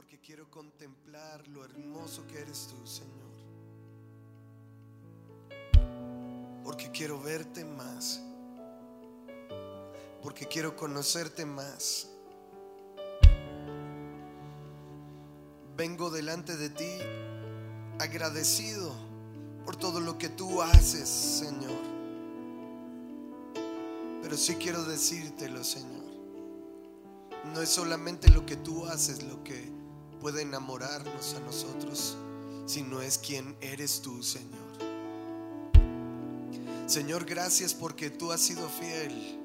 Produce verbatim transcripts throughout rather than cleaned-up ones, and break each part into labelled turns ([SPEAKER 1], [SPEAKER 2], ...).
[SPEAKER 1] porque quiero contemplar lo hermoso que eres tú, Señor. Porque quiero verte más, porque quiero conocerte más. Vengo delante de ti agradecido por todo lo que tú haces, Señor. Pero sí quiero decírtelo, Señor. No es solamente lo que tú haces lo que puede enamorarnos a nosotros, sino es quién eres tú, Señor. Señor, gracias porque tú has sido fiel.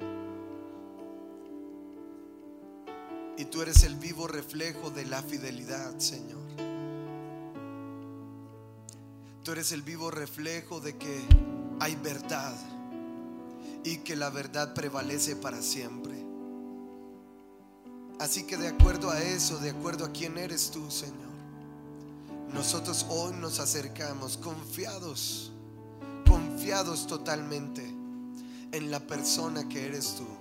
[SPEAKER 1] Y tú eres el vivo reflejo de la fidelidad, Señor. Tú eres el vivo reflejo de que hay verdad y que la verdad prevalece para siempre. Así que de acuerdo a eso, de acuerdo a quién eres tú, Señor, nosotros hoy nos acercamos confiados, confiados totalmente en la persona que eres tú,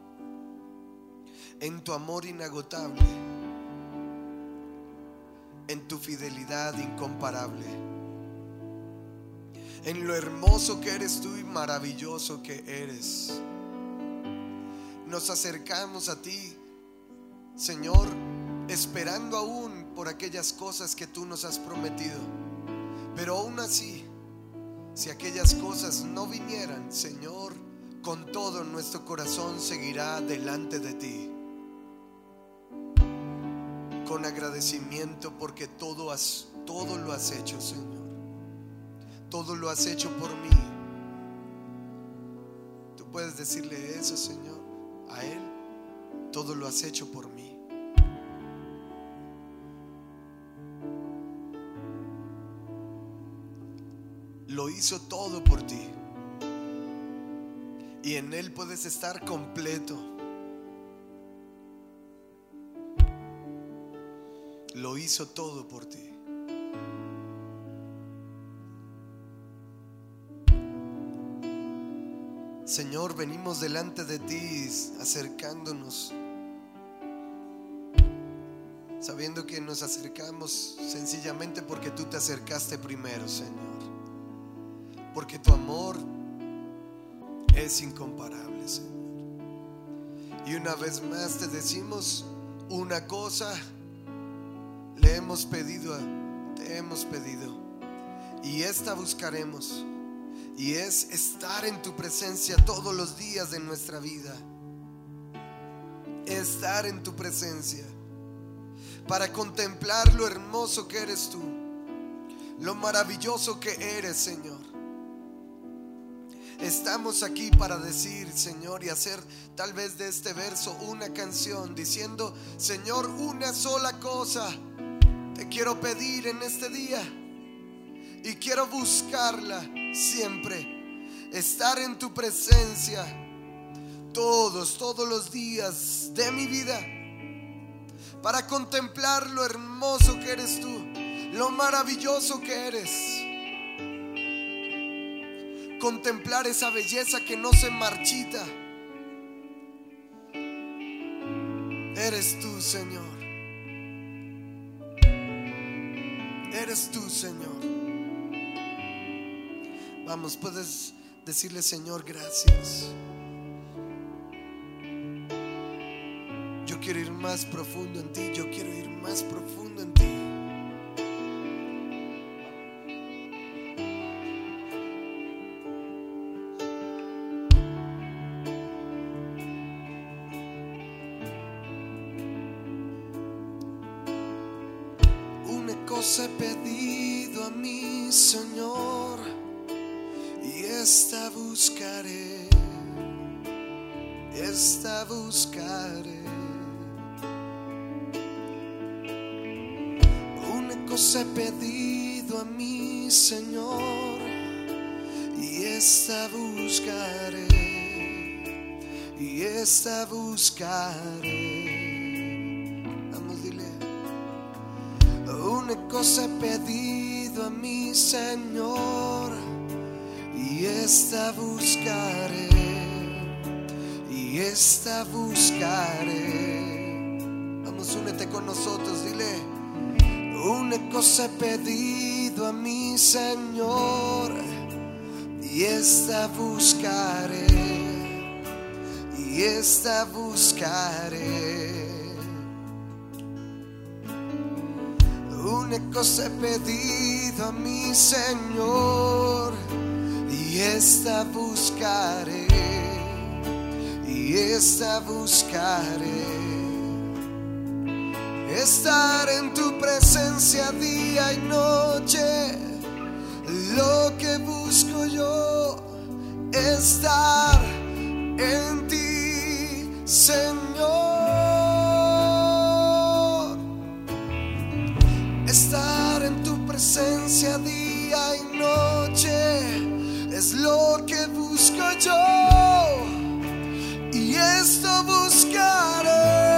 [SPEAKER 1] en tu amor inagotable, en tu fidelidad incomparable, en lo hermoso que eres tú y maravilloso que eres. Nos acercamos a ti, Señor, esperando aún por aquellas cosas que tú nos has prometido. Pero aún así, si aquellas cosas no vinieran, Señor, con todo nuestro corazón seguirá delante de ti, con agradecimiento, porque todo, has, todo lo has hecho, Señor. Todo lo has hecho por mí. Tú puedes decirle eso, Señor, a Él. Todo lo has hecho por mí. Lo hizo todo por ti. Y en Él puedes estar completo. Lo hizo todo por ti. Señor, venimos delante de ti acercándonos, sabiendo que nos acercamos sencillamente porque tú te acercaste primero, Señor. Porque tu amor es incomparable, Señor. Y una vez más te decimos una cosa, le hemos pedido, te hemos pedido, y esta buscaremos. Y es estar en tu presencia todos los días de nuestra vida. Estar en tu presencia para contemplar lo hermoso que eres tú, lo maravilloso que eres, Señor. Estamos aquí para decir, Señor, y hacer tal vez de este verso una canción diciendo: Señor, una sola cosa te quiero pedir en este día, y quiero buscarla siempre, estar en tu presencia todos, todos los días de mi vida, para contemplar lo hermoso que eres tú, lo maravilloso que eres, contemplar esa belleza que no se marchita. Eres tú, Señor. Eres tú, Señor. Vamos, puedes decirle: Señor, gracias. Yo quiero ir más profundo en ti. Yo quiero ir más profundo en ti. Una cosa he pedido a mi Señor, y esta buscaré, esta buscaré. Una cosa he pedido a mi Señor, y esta buscaré, y esta buscaré. Vamos, dile. Una cosa he pedido a mi Señor, y esta buscaré, y esta buscaré. Vamos, únete con nosotros, dile: Una cosa he pedido a mi Señor, y esta buscaré, y esta buscaré. Una cosa he pedido a mi Señor, y esta buscaré, y esta buscaré. Estar en tu presencia día y noche, lo que busco yo, estar en ti, Señor. Estar en tu presencia día y noche es lo que busco yo, y esto buscaré.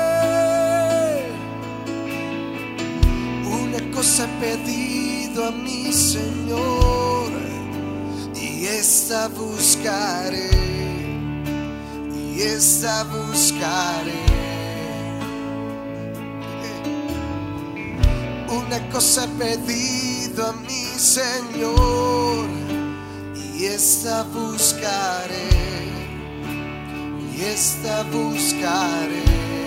[SPEAKER 1] Una cosa he pedido a mi Señor, y esta buscaré, y esta buscaré. Una cosa he pedido a mi Señor, y esta buscaré, y esta buscaré.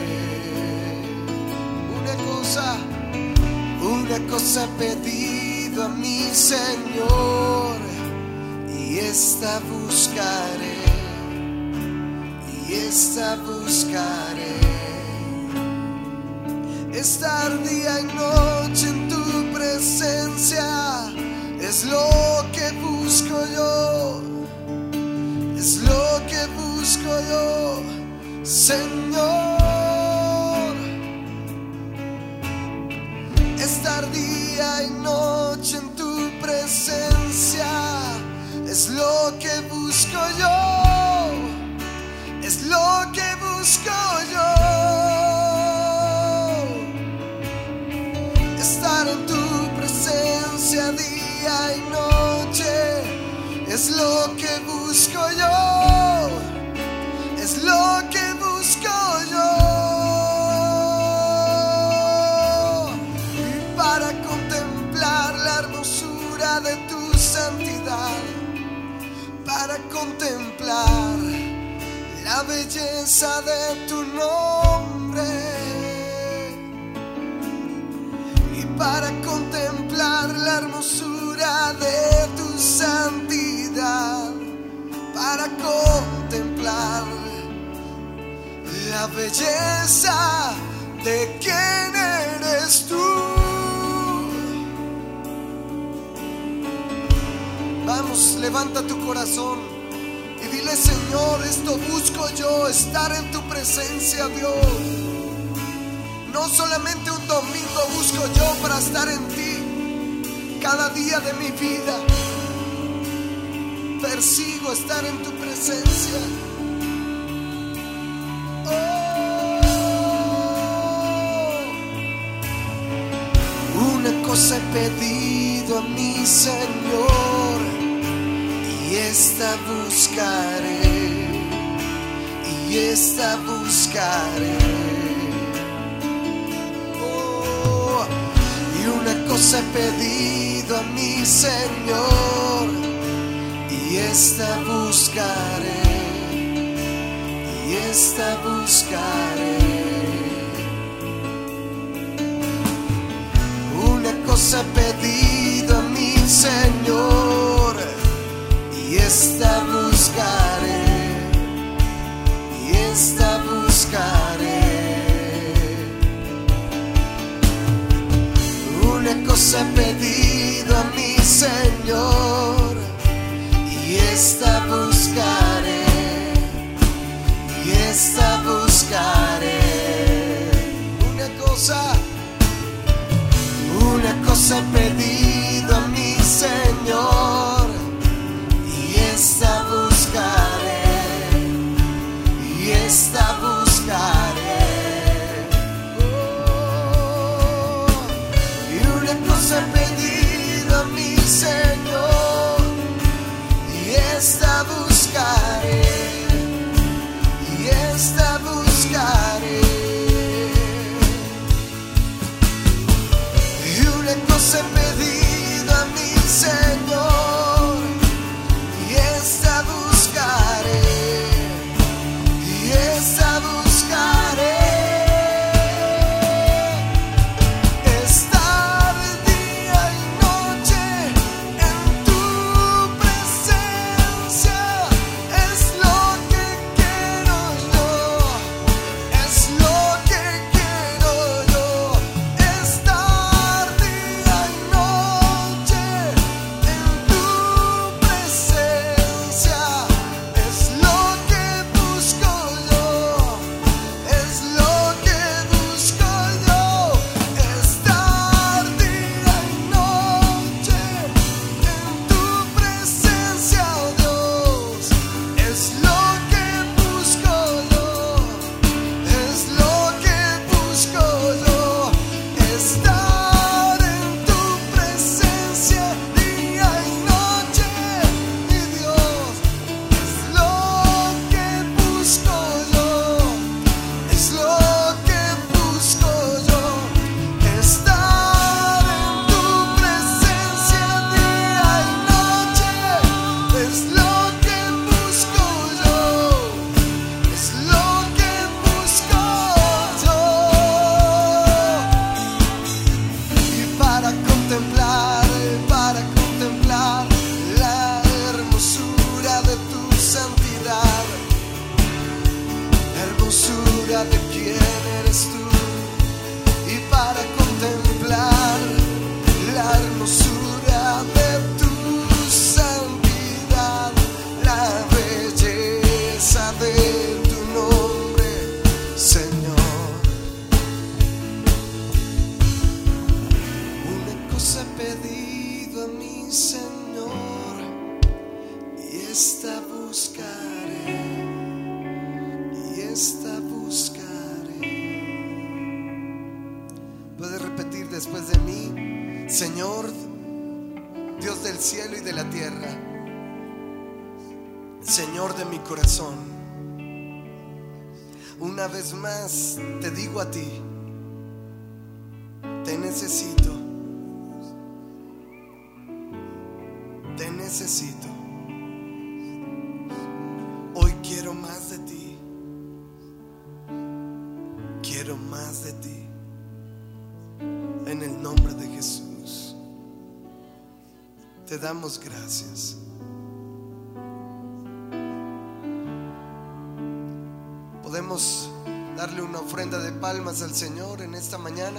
[SPEAKER 1] Una cosa, una cosa he pedido a mi Señor, y esta buscaré, y esta buscaré. Estar día y noche en tu presencia es lo que busco yo, es lo que busco yo, Señor. Estar día y noche en tu presencia es lo que busco yo, es lo que busco yo. Estar en tu presencia día y noche es lo que busco yo, es lo que busco yo. Y para contemplar la hermosura de tu santidad, para contemplar la belleza de tu nombre, para contemplar la hermosura de tu santidad, para contemplar la belleza de quién eres tú. Vamos, levanta tu corazón y dile: Señor, esto busco yo, estar en tu presencia, Dios. No solamente un domingo busco yo para estar en ti. Cada día de mi vida persigo estar en tu presencia. Oh. Una cosa he pedido a mi Señor, y esta buscaré, y esta buscaré. Una cosa he pedido a mi Señor, y esta buscaré, y esta buscaré. Una cosa he pedido a mi Señor, y esta buscaré, y esta buscaré. Una cosa he pedido a mi Señor, y esta buscaré, y esta buscaré. Una cosa, una cosa he pedido a mi Señor, y esta buscaré, y esta buscaré. He pedido a mi Señor, y esta buscaré, y esta buscaré. Y una Señor, y esta buscaré, y esta buscaré. Puedes repetir después de mí: Señor, Dios del cielo y de la tierra, Señor de mi corazón, una vez más te digo a ti: te necesito, te necesito. Hoy quiero más de ti, quiero más de ti. En el nombre de Jesús te damos gracias. Podemos darle una ofrenda de palmas al Señor en esta mañana.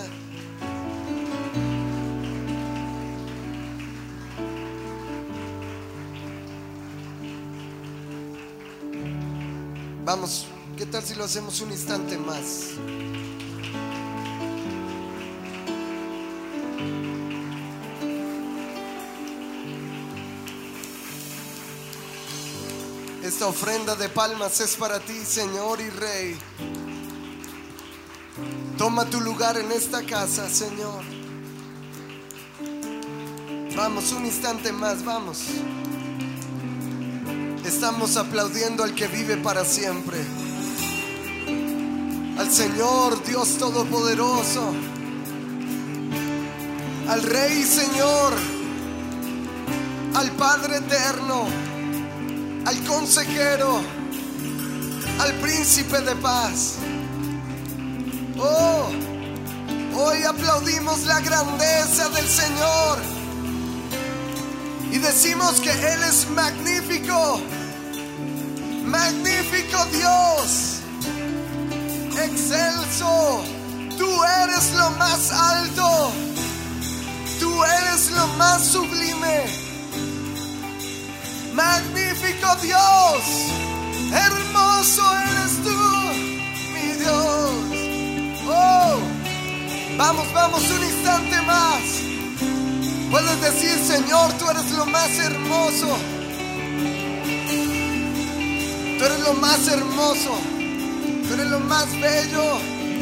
[SPEAKER 1] Vamos, ¿qué tal si lo hacemos un instante más? Esta ofrenda de palmas es para ti, Señor y Rey. Toma tu lugar en esta casa, Señor. Vamos, un instante más, vamos. Estamos aplaudiendo al que vive para siempre, al Señor Dios Todopoderoso, al Rey Señor, al Padre Eterno, al Consejero, al Príncipe de Paz. Oh, hoy aplaudimos la grandeza del Señor y decimos que Él es magnífico, magnífico Dios, excelso. Tú eres lo más alto, tú eres lo más sublime. Magnífico Dios, hermoso eres tú, mi Dios. Oh, vamos, vamos, un instante más. Puedes decir: Señor, tú eres lo más hermoso, tú eres lo más hermoso, tú eres lo más bello.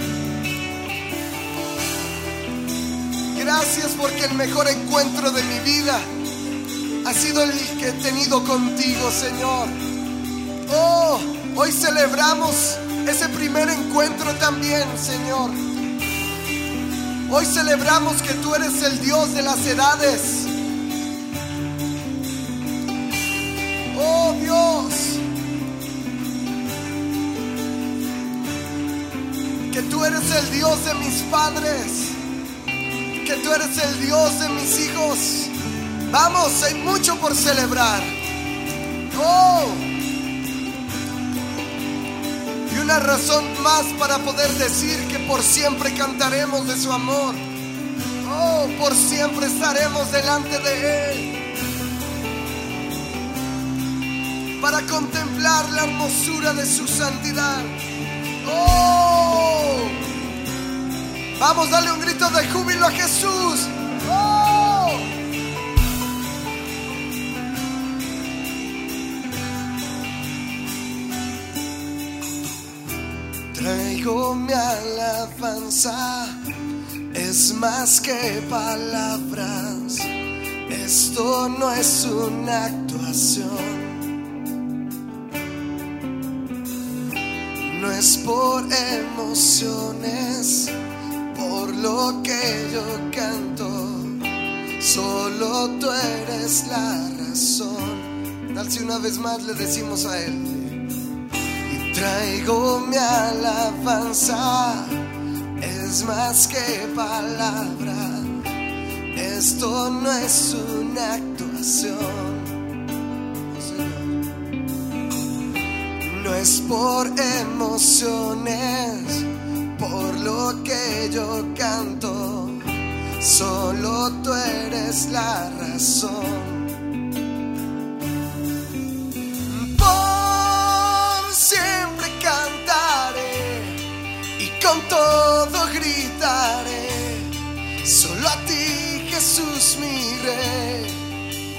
[SPEAKER 1] Gracias porque el mejor encuentro de mi vida ha sido el que he tenido contigo, Señor. Oh, hoy celebramos ese primer encuentro también, Señor. Hoy celebramos que tú eres el Dios de las edades. Oh, Dios, que tú eres el Dios de mis padres, que tú eres el Dios de mis hijos. Vamos, hay mucho por celebrar. Oh, y una razón más para poder decir que por siempre cantaremos de su amor. Oh, por siempre estaremos delante de Él para contemplar la hermosura de su santidad. Oh, vamos, dale un grito de júbilo a Jesús. Oh, traigo mi alabanza, es más que palabras. Esto no es una actuación, no es por emociones, por lo que yo canto. Solo tú eres la razón. Tal si una vez más le decimos a Él: traigo mi alabanza, es más que palabra. Esto no es una actuación, no es por emociones, por lo que yo canto. Solo tú eres la razón. Con todo gritaré, solo a ti, Jesús mi Rey.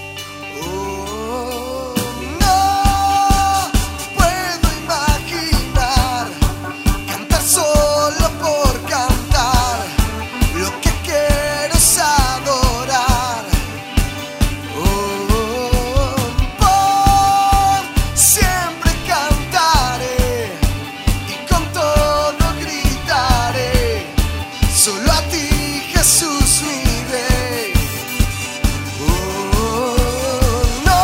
[SPEAKER 1] Jesús mi Rey. Oh, no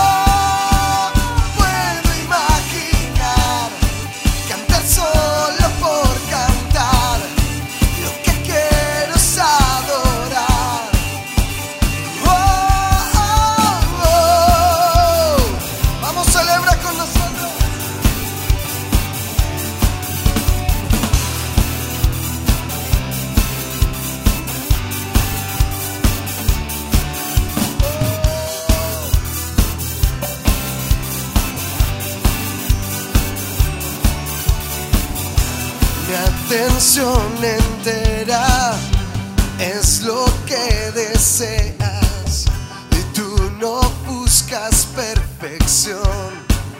[SPEAKER 1] puedo imaginar cantar solo por cantar. Lo que quiero es adorar. Oh, oh, oh. Vamos, celebra con nosotros. Mi atención entera es lo que deseas y tú no buscas perfección.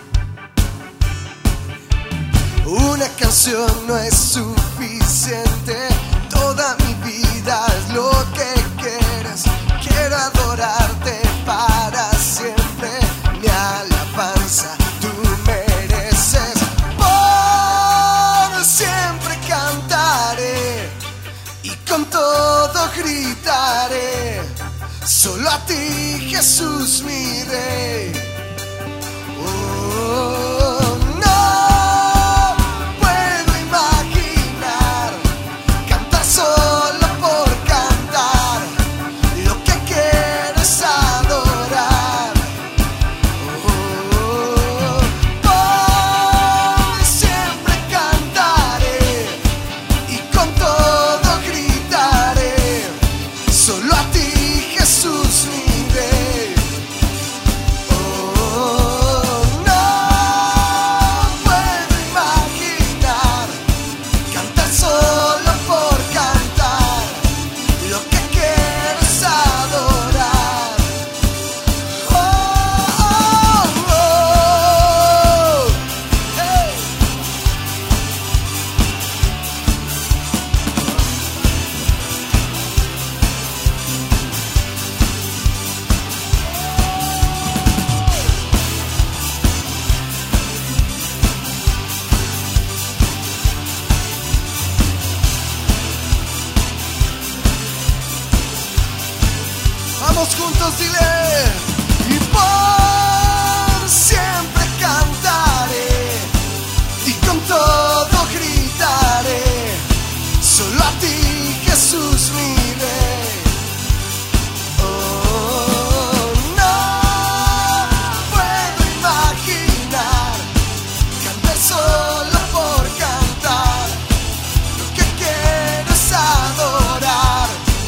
[SPEAKER 1] Una canción no es suficiente, toda mi vida es lo que quieres. Quiero adorarte para siempre, mi alabanza tú mereces. Por siempre cantaré y con todo gritaré, solo a ti Jesús mi Rey. Oh, no puedo imaginar cantar solo por cantar. Lo que quiero es adorar. Oh, por siempre cantaré y con todo gritaré, solo a ti Jesús mi Rey. Oh, no puedo imaginar cantar solo por cantar. Lo que quiero es adorar. Oh, oh, oh. Hey. Vamos juntos, dile. Y por siempre cantaré y con todo gritaré, solo a ti Jesús mi Rey. Oh, no puedo imaginar cantar solo por cantar. Lo que quiero es adorar.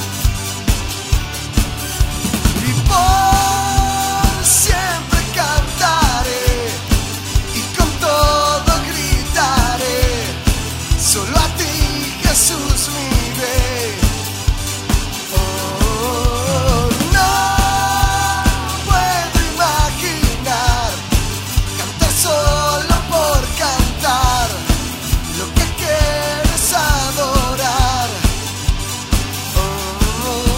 [SPEAKER 1] Y por siempre cantaré y con todo gritaré, solo a ti Jesús mi Rey. Oh, no puedo imaginar cantar solo por cantar. Lo que quiero es adorar. Oh, oh.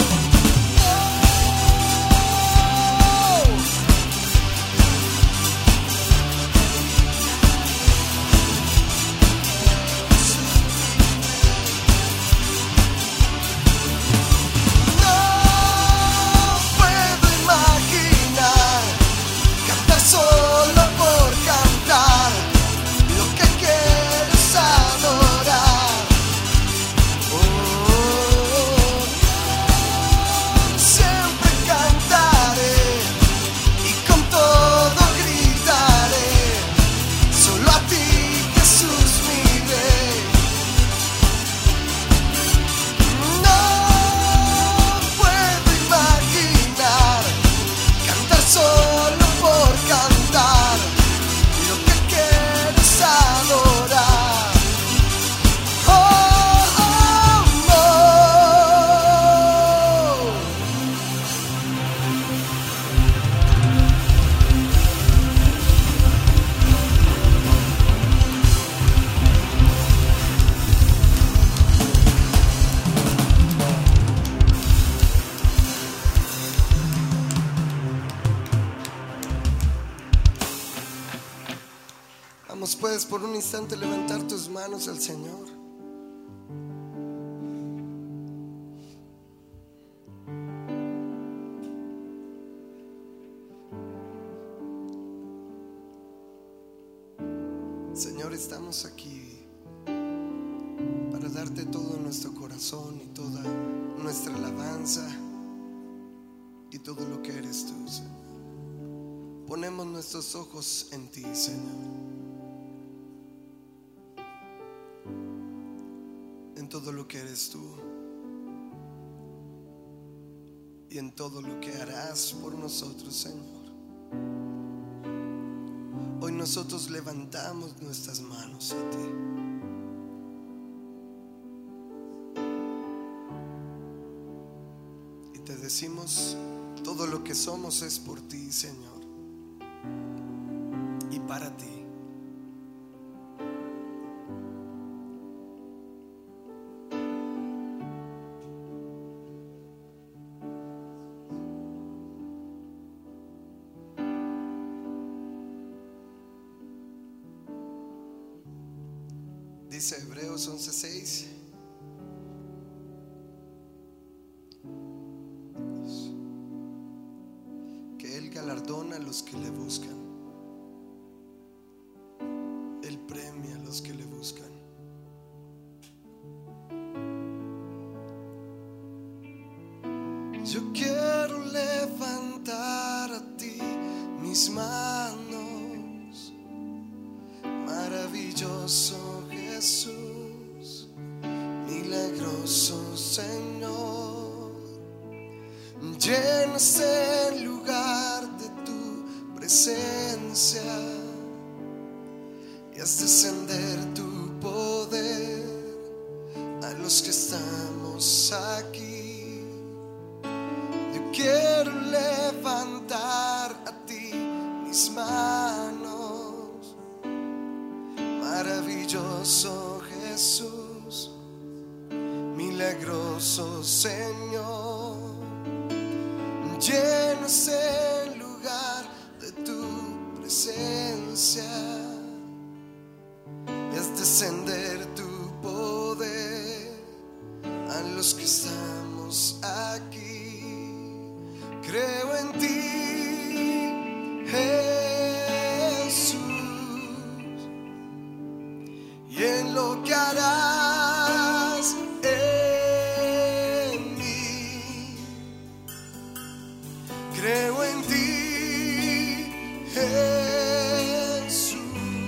[SPEAKER 1] No puedo imaginar cantar solo por cantar. Lo que quiero es adorar. Oh, siempre cantaré y con todo gritaré, solo a ti Jesús mi Rey. No puedo imaginar cantar solo por cantar. Lo que quiero es adorar. Oh, oh, oh. Vamos, puedes por un instante levantar tus manos al Señor. Señor, estamos aquí para darte todo nuestro corazón y toda nuestra alabanza y todo lo que eres tú, Señor. Ponemos nuestros ojos en ti, Señor, en todo lo que eres tú y en todo lo que harás por nosotros, Señor. Hoy nosotros levantamos nuestras manos a ti. Y te decimos, todo lo que somos es por ti, Señor, y para ti. Dice Hebreos once seis: que Él galardona a los que le buscan, Él premia a los que le buscan. Yo quiero levantar a ti mis manos, maravilloso Jesús, milagroso Señor. Llena este lugar de tu presencia y haz descender tu poder a los que estamos aquí. Yo quiero levantar a ti mis manos, maravilloso Jesús, milagroso Señor. Llena ese lugar de tu presencia y haz descender tu poder a los que estamos aquí. Creo en ti, Jesús, y en lo que harás en mí. Creo en ti, Jesús,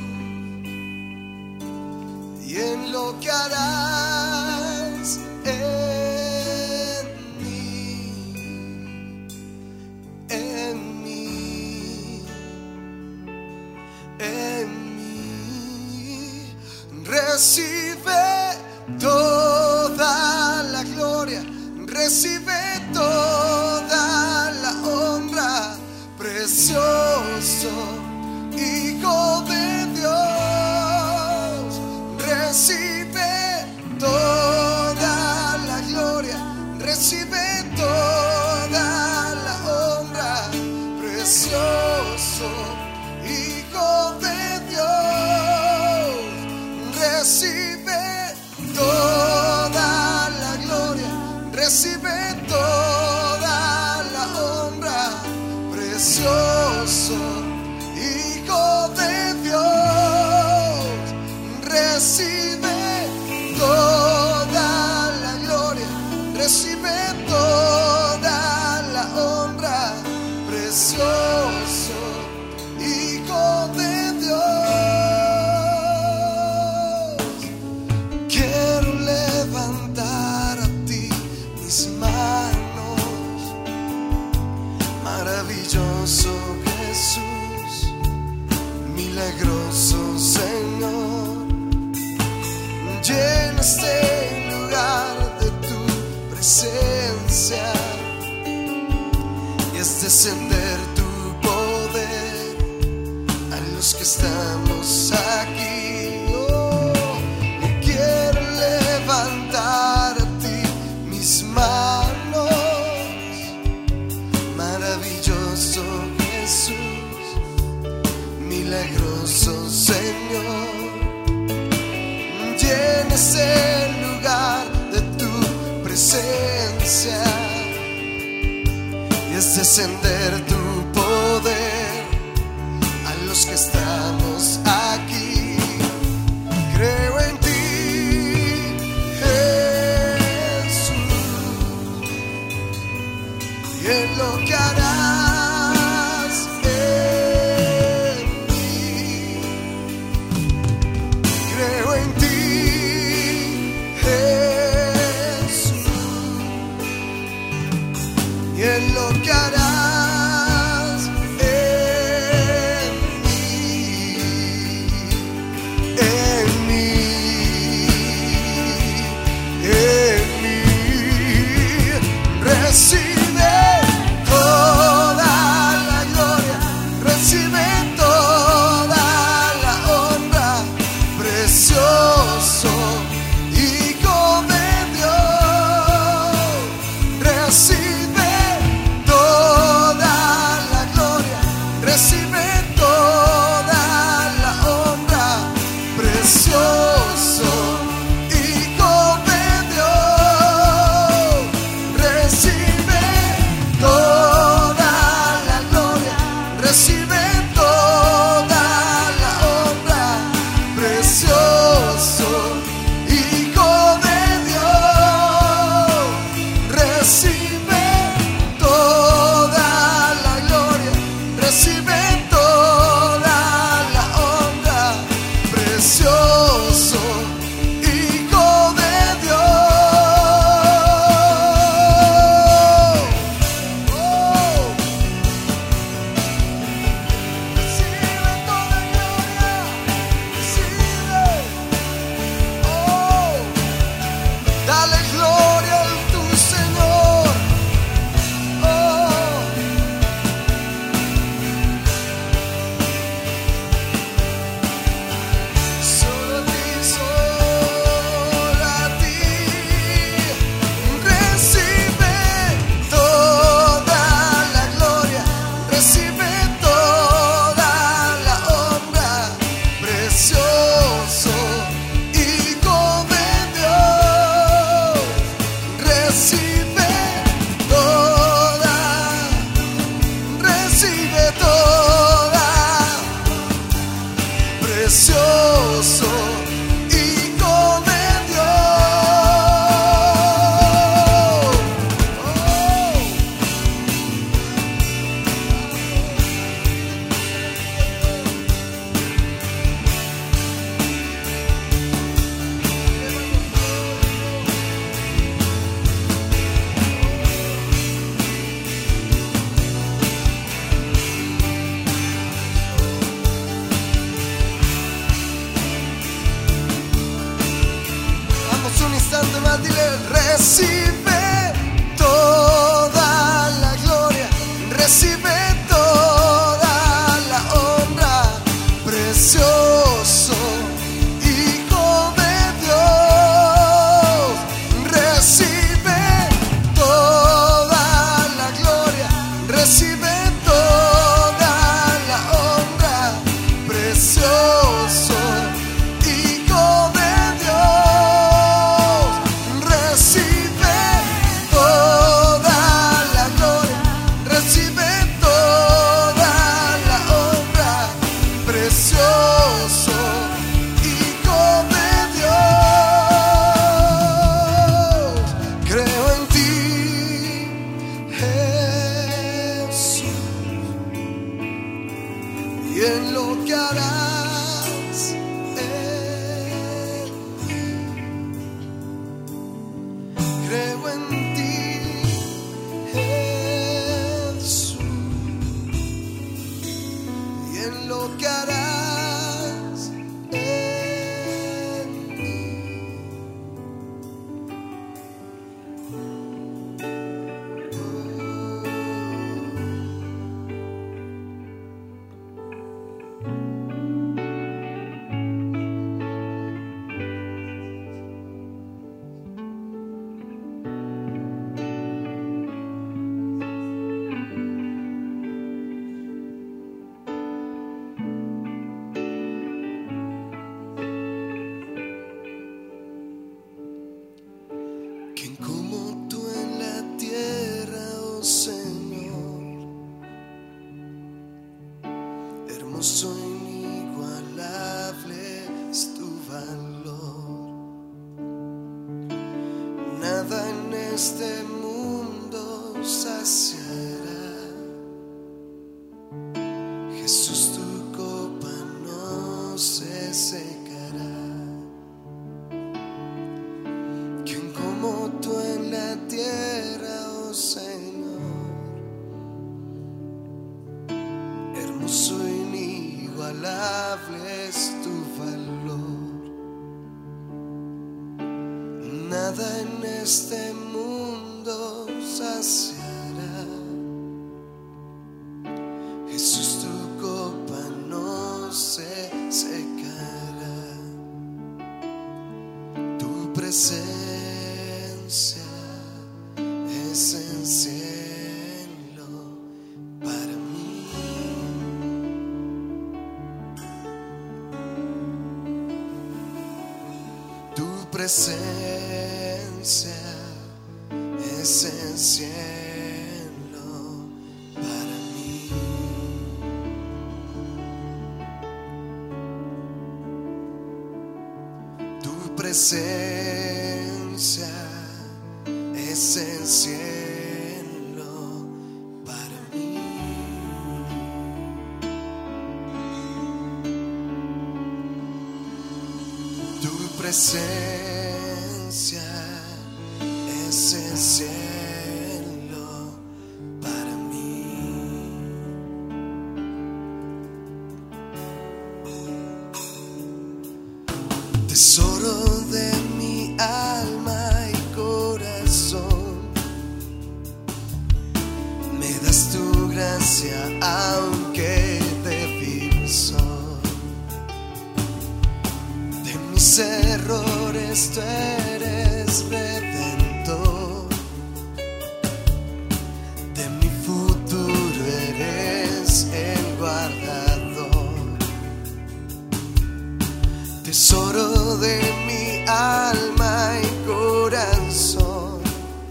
[SPEAKER 1] y en lo que harás en mí, en mí, en mí. Recibe toda la gloria, recibe toda la honra, precioso Hijo de Dios. Recibe toda la gloria, recibe toda la honra, precioso Hijo de Dios. Recibe toda la gloria, recibe toda la honra, precioso Hijo de Dios. Recibe toda la gloria, recibe toda la honra, precioso Hijo de Dios. Quiero levantar a ti mis manos, maravilloso Jesús, milagroso Señor. Llena este lugar de tu presencia y haz descender tu poder a los que estamos aquí. Oh, y quiero levantar a ti mis manos, maravilloso Jesús, milagroso Señor. Llena ese lugar de tu presencia y haz descender tu poder a los que estamos aquí. en lo que harás en mí. Creo en ti, Jesús, y en lo que harás en mí, en mí, en mí. Recibe toda la gloria, recibe toda la honra, precioso Hijo de Dios. Recibe toda la gloria, recibe toda la honra, precioso Hijo de Dios. Recibe toda la gloria, recibe toda la honra, precioso Hijo de Dios. Recibe toda la gloria, recibe toda la honra, precioso Hijo de Dios. Oh, recibe toda gloria, recibe. Oh, dale gloria a tu Señor. Oh, solo a ti, solo a ti. Recibe toda la gloria, recibe toda la honra, precioso Hijo de Dios. Recibe toda, recibe toda, precioso Hijo de Dios. Oh, vamos un instante más, dile, recibe toda la gloria, recibe toda la honra, precioso Hijo de Dios. Recibe toda la gloria, recibe toda la honra, precioso Hijo de Dios. Recibe toda la gloria, recibe toda la honra, precioso Hijo de Dios. Creo en ti, Jesús, y en lo que harás en mí. Creo en ti, Jesús, y en lo que harás en mí. ¿Quién como tú en la tierra, oh Señor? Hermoso e inigualable es tu valor. Nada en este mundo sacia este mundo saciará. Jesús, tu copa no se secará. Tu presencia es el cielo para mí. Tu presencia es el cielo para mí. Tu presencia es el cielo para mí. Tu presencia es el cielo para mí. Tesoro de mi alma y corazón, me das tu gracia aunque débil soy. De mis errores tú eres redentor, de mi futuro eres el guardador. Tesoro de mi alma y corazón,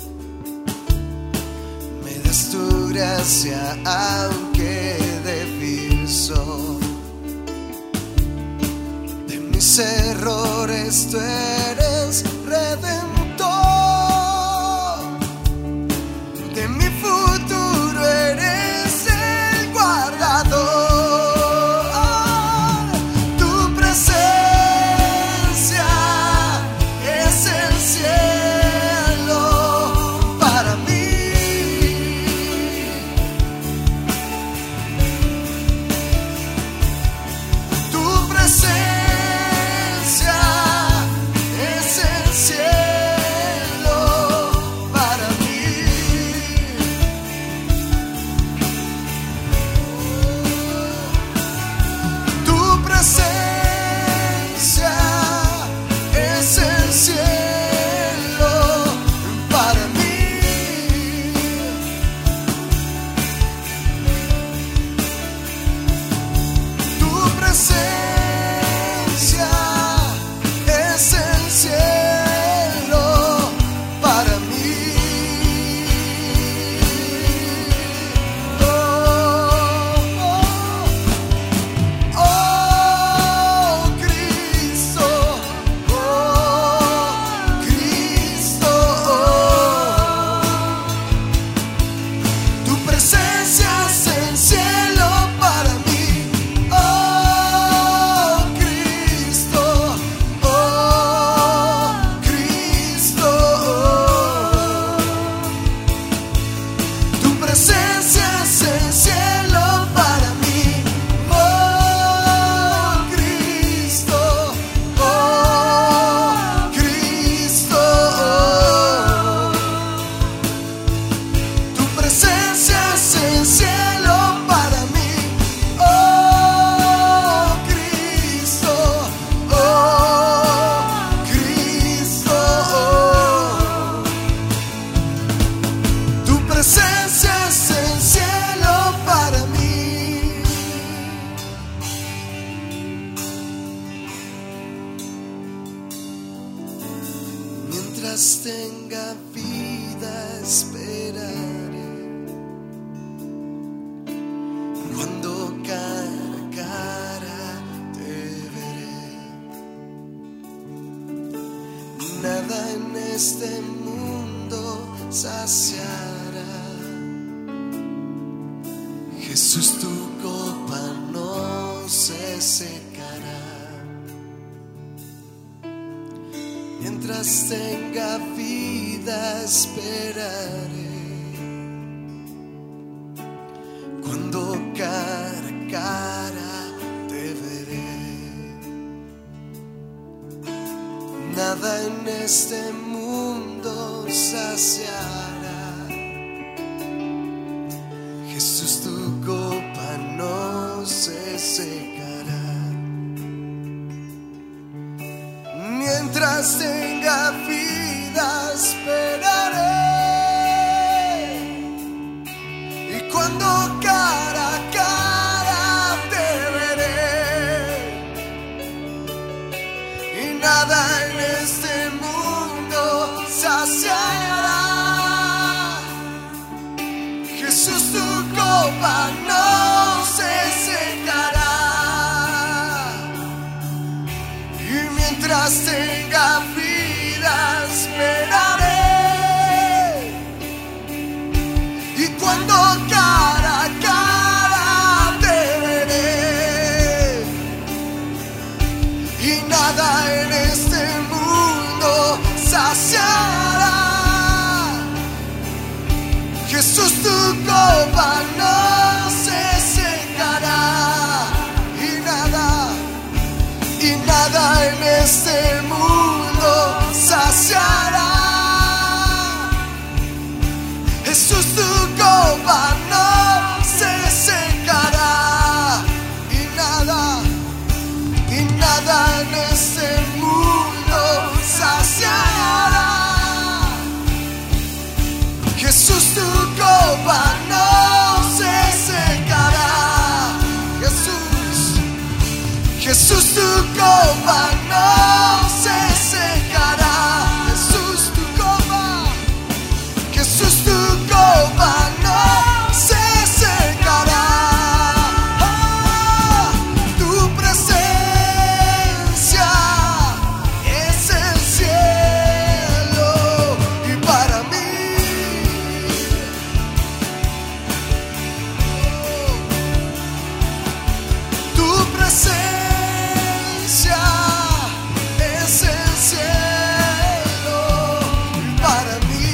[SPEAKER 1] me das tu gracia aunque débil soy. De mis errores tú eres redentor, de mi futuro eres el guardador. Tu presencia es el cielo para mí. Tu presencia es el cielo para mí. Tu presencia es el cielo para mí. Tu presencia es el cielo para mí. Oh, oh, oh, Cristo, oh, Cristo, oh. Tu presencia es el cielo para mí. Oh, Cristo, oh, Cristo, oh. Tu presencia es el cielo para mí. Oh, Cristo, oh, Cristo, oh. Tu presencia es el cielo para mí. Oh, Cristo, oh, Cristo, oh. Tu presencia es el cielo para mí. Mientras tenga vida esperaré, cuando cara a cara te veré. Nada en este mundo saciará. Jesús, tu copa no se secará. Mientras tenga vida esperaré, cuando cara a cara te veré. Nada en este mundo saciará. Jesús, tu copa no se secará. Mientras tenga vida esperaré, y cuando cara a cara te veré, y nada en este mundo saciará. Jesús, tu copa no se secará, y mientras tenga vida esperaré, y cuando cara a cara te veré, y nada en este mundo saciará. Jesús, tu copa no se secará, y nada, y nada en este mundo saciará. Jesús, tu copa no se secará, y nada, y nada en este mundo saciará. Jesús, tu copa no se secará. Jesús, Jesús, tu copa no se secará. Jesús, tu copa, Jesús, tu copa no se secará. Oh, tu presencia es el cielo, y para mí tu presencia es el cielo, y para mí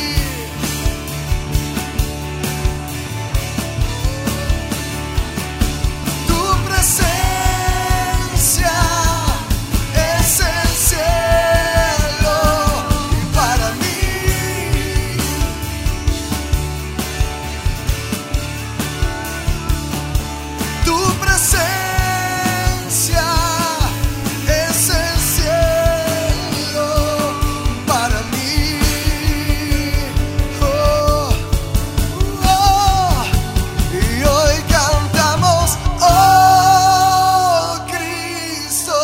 [SPEAKER 1] tu presencia es el cielo, y para mí tu presencia es el cielo para mí. Oh, oh, y hoy cantamos, oh Cristo,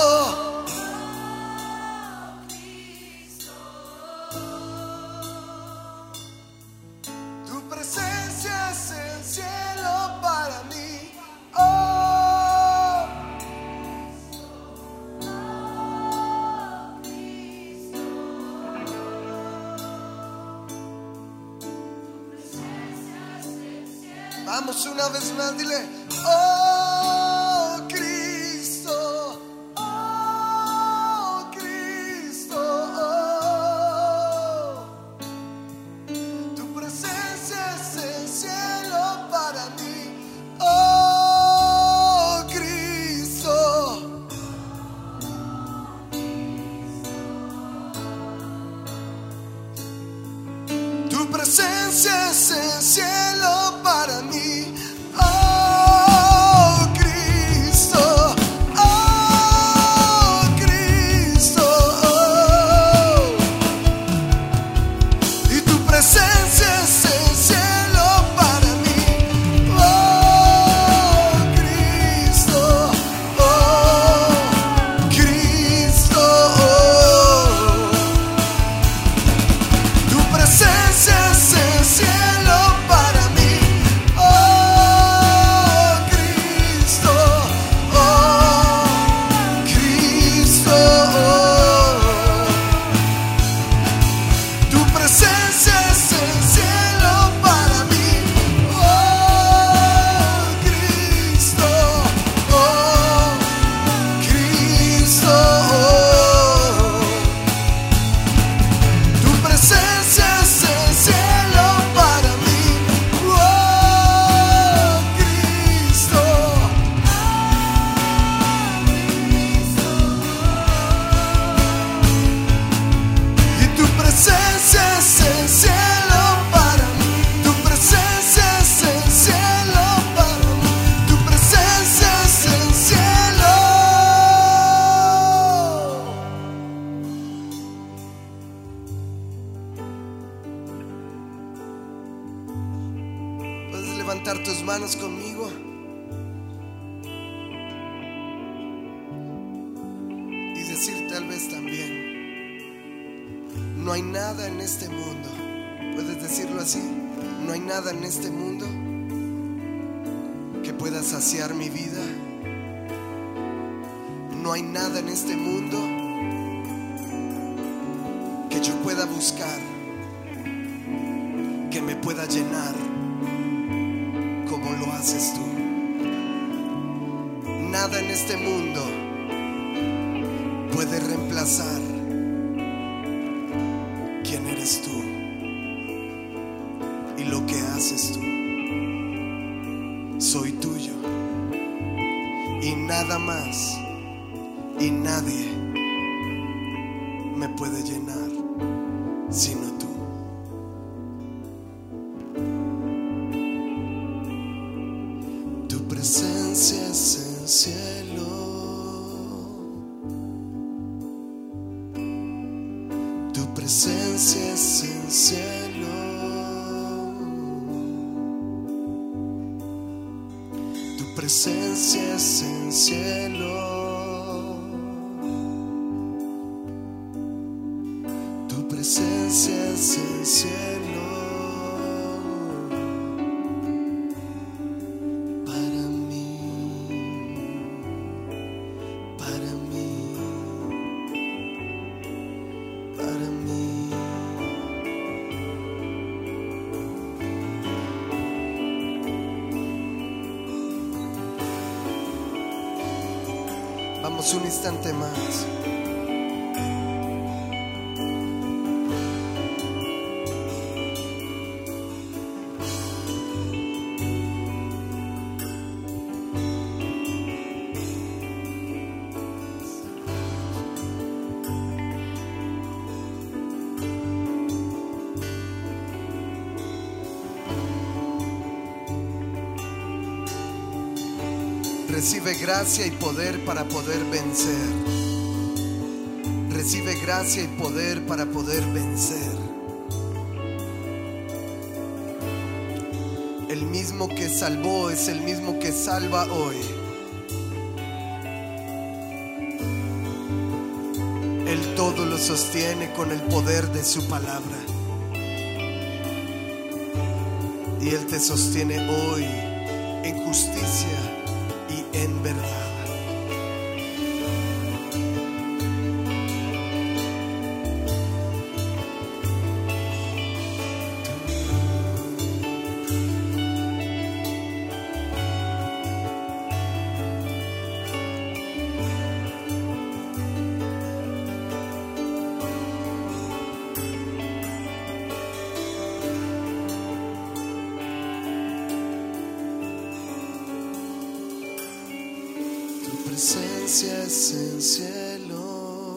[SPEAKER 1] tu presencia es el cielo para mí. Oh, vamos una vez más, dile, oh Cristo, oh Cristo, oh. Tu presencia es el cielo para mí, oh Cristo. Tu presencia es el cielo para mí, oh levantar tus manos conmigo? Y decir tal vez también: no hay nada en este mundo. ¿Puedes decirlo así? No hay nada en este mundo que pueda saciar mi vida. No hay nada en este mundo que yo pueda buscar que me pueda llenar como lo haces tú. Nada en este mundo puede reemplazar quién eres tú y lo que haces tú. Soy tuyo y nada más y nadie me puede llenar sino tú. Tu presencia es el cielo, tu presencia es el cielo, tu presencia es el cielo. Tu presencia es el cielo para mí, para mí, para mí. Vamos un instante más. Recibe gracia y poder para poder vencer. Recibe gracia y poder para poder vencer. El mismo que salvó es el mismo que salva hoy. Él todo lo sostiene con el poder de su palabra. Y Él te sostiene hoy en justicia y en verdad. Tu presencia es el cielo,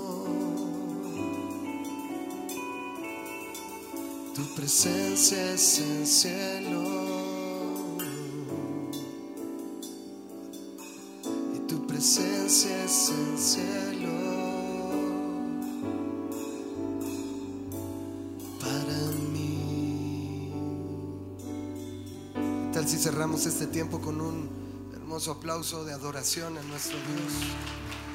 [SPEAKER 1] tu presencia es el cielo, y tu presencia es el cielo para mí. ¿Qué tal si cerramos este tiempo con un hermoso aplauso de adoración a nuestro Dios?